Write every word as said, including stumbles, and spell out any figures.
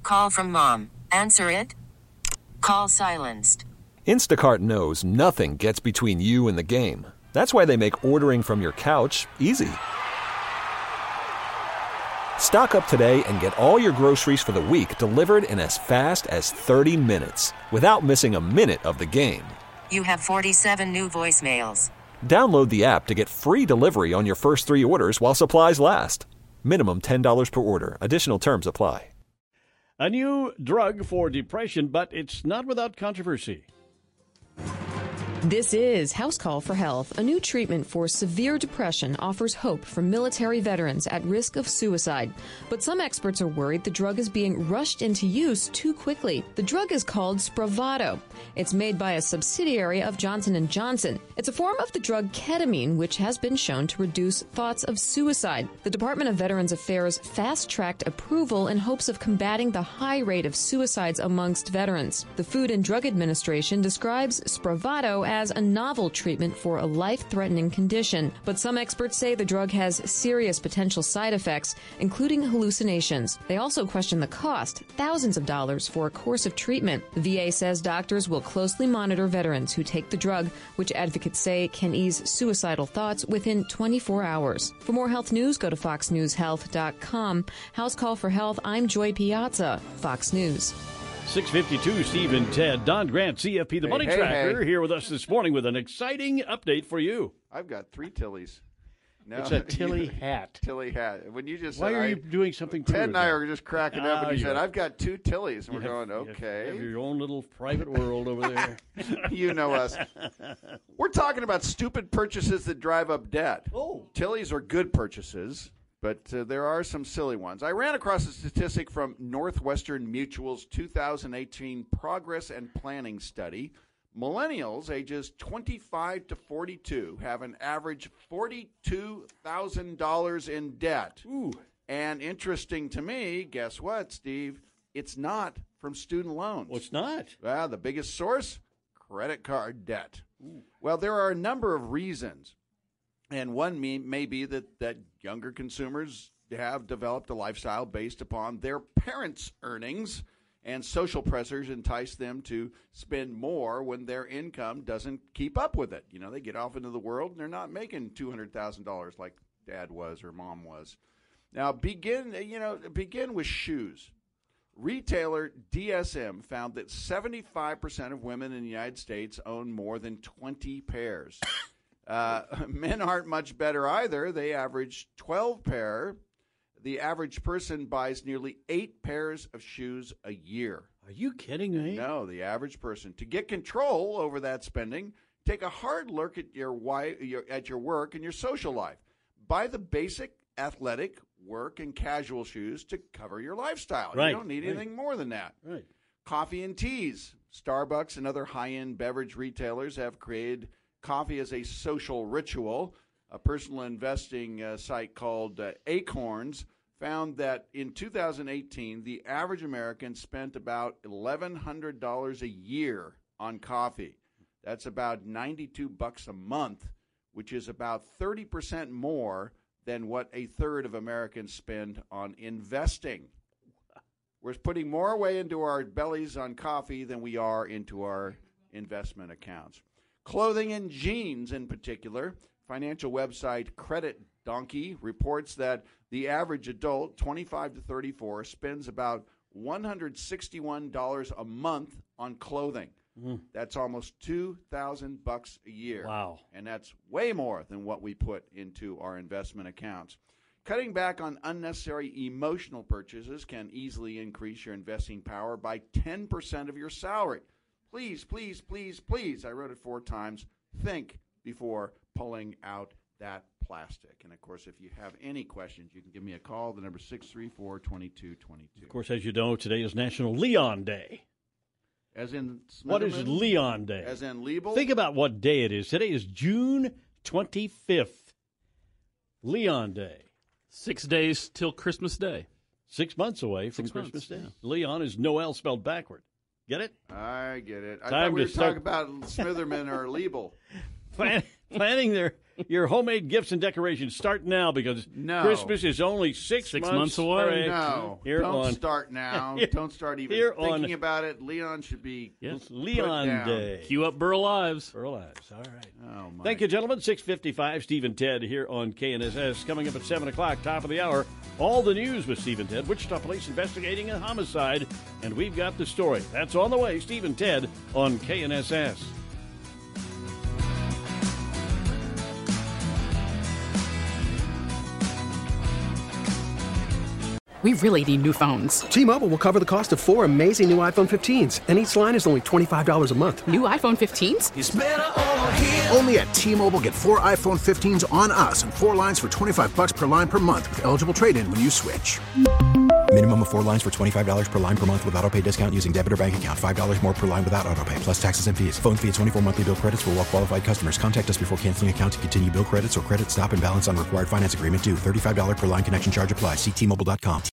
Call from mom. Answer it. Call silenced. Instacart knows nothing gets between you and the game. That's why they make ordering from your couch easy. Stock up today and get all your groceries for the week delivered in as fast as thirty minutes without missing a minute of the game. You have forty-seven new voicemails. Download the app to get free delivery on your first three orders while supplies last. Minimum ten dollars per order. Additional terms apply. A new drug for depression, but it's not without controversy. This is House Call for Health. A new treatment for severe depression offers hope for military veterans at risk of suicide. But some experts are worried the drug is being rushed into use too quickly. The drug is called Spravato. It's made by a subsidiary of Johnson and Johnson. It's a form of the drug ketamine, which has been shown to reduce thoughts of suicide. The Department of Veterans Affairs fast-tracked approval in hopes of combating the high rate of suicides amongst veterans. The Food and Drug Administration describes Spravato as a novel treatment for a life-threatening condition. But some experts say the drug has serious potential side effects, including hallucinations. They also question the cost, thousands of dollars for a course of treatment. The V A says doctors will closely monitor veterans who take the drug, which advocates say can ease suicidal thoughts within twenty-four hours. For more health news, go to fox news health dot com. House Call for Health, I'm Joy Piazza, Fox News. six fifty-two, Steve and Ted. Don Grant, C F P, the Hey, Money hey, Tracker, hey. here with us this morning with an exciting update for you. I've got three Tillys. No, It's a Tilly hat. Tilly hat. When you just Why said, are I, you doing something Ted true and with I that? are just cracking up, Ah, and you you said, are. I've got two Tillys. And You we're have- going, you have- okay. You have your own little private world over there. You know us. We're talking about stupid purchases that drive up debt. Oh. Tillys are good purchases, but uh, there are some silly ones. I ran across a statistic from Northwestern Mutual's two thousand eighteen Progress and Planning Study. Millennials ages twenty-five to forty-two have an average forty-two thousand dollars in debt. Ooh. And interesting to me, guess what, Steve? It's not from student loans. Well, it's not. Well, the biggest source? Credit card debt. Ooh. Well, there are a number of reasons. And one may, may be that, that younger consumers have developed a lifestyle based upon their parents' earnings, and social pressures entice them to spend more when their income doesn't keep up with it. You know, they get off into the world and they're not making two hundred thousand dollars like dad was or mom was. Now, begin, you know, begin with shoes. Retailer D S M found that seventy-five percent of women in the United States own more than twenty pairs. Uh, men aren't much better either. They average twelve pair. The average person buys nearly eight pairs of shoes a year. Are you kidding me? No, the average person. To get control over that spending, take a hard look at your, wi- your at your work and your social life. Buy the basic athletic, work, and casual shoes to cover your lifestyle. Right, You don't need right. anything more than that. Right. Coffee and teas. Starbucks and other high-end beverage retailers have created coffee as a social ritual. A personal investing uh, site called uh, Acorns found that in two thousand eighteen, the average American spent about eleven hundred dollars a year on coffee. That's about ninety-two bucks a month, which is about thirty percent more than what a third of Americans spend on investing. We're putting more away into our bellies on coffee than we are into our investment accounts. Clothing and jeans in particular. Financial website Credit Donkey reports that the average adult, twenty-five to thirty-four, spends about one hundred sixty-one dollars a month on clothing. Mm. That's almost two thousand bucks a year. Wow. And that's way more than what we put into our investment accounts. Cutting back on unnecessary emotional purchases can easily increase your investing power by ten percent of your salary. Please, please, please, please, I wrote it four times, think before pulling out that plastic. And, of course, if you have any questions, you can give me a call. The number is six three four, two two two two. Of course, as you know, today is National Leon Day. As in What is Smitherman? Leon Day? As in Liebel? Think about what day it is. Today is June twenty-fifth. Leon Day. Six days till Christmas Day. Six months away from Six Christmas months, Day. Leon is Noel spelled backward. Get it? I get it. I Time thought we to were start- talking about Smitherman or Liebel. Plan- planning their your homemade gifts and decorations. Start now because No. Christmas is only six, Six months, months away. No, Here don't on start now. Here- don't start even here thinking on- about it. Leon should be Yes. put Leon down. Day. Cue up Burl Ives. Burl Ives. All right. Oh, my. Thank you, gentlemen. six fifty-five, Steve and Ted here on K N S S. Coming up at seven o'clock, top of the hour, all the news with Steve and Ted. Wichita Police investigating a homicide, and we've got the story. That's on the way. Steve and Ted on K N S S. We really need new phones. T-Mobile will cover the cost of four amazing new iPhone fifteens, and each line is only twenty-five dollars a month. New iPhone fifteens? It's better over here. Only at T-Mobile, get four iPhone fifteens on us and four lines for twenty-five bucks per line per month with eligible trade-in when you switch. Minimum of four lines for twenty-five dollars per line per month with autopay discount using debit or bank account. five dollars more per line without autopay, plus taxes and fees. Phone fee at twenty-four monthly bill credits for well-qualified customers. Contact us before canceling account to continue bill credits or credit stop and balance on required finance agreement due. thirty-five dollars per line connection charge applies. See T Mobile dot com.